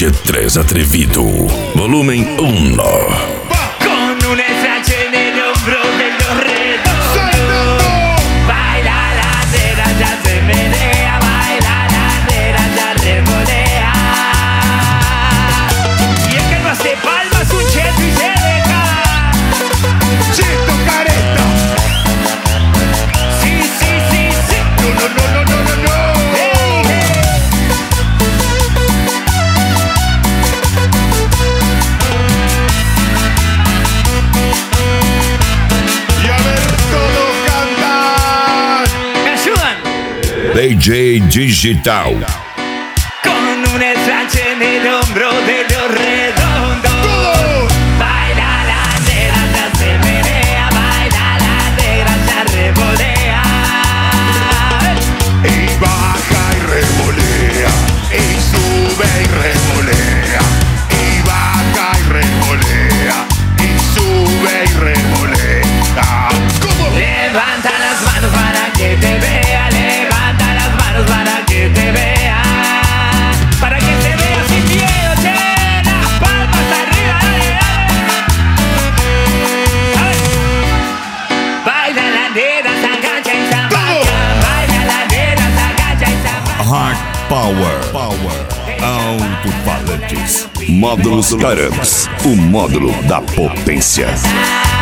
DJ3 Atrevido, volumen 1. Con un estrache en el hombro de los redondos. Baila la nena, ya se menea. Baila la nena, ya revolea. Y el que no hace palmas, un cheto y se deja. Cheto careta. Sí, sí, sí, sí. No. Hey, hey. Y a ver todos cantar. ¿Me ayudan? DJ Digital. Con un estrache en el hombro de los redondos. Todos. Baila la negra, ya se menea. Baila la negra, ya revolea. Y baja y revolea. Y sube y revolea. Y baja y revolea. Y sube y revolea. ¿Cómo? Levanta las manos para que te vea. Levanta las manos para que te vea. Para que te vea sin miedo, che. Las palmas arriba, dale, dale. A ver. Baila la negra, se agacha y se amacha. Baila la negra, se agacha y se amacha. Hard Power. Alto-falantes. Módulos Caramps, o módulo da potência.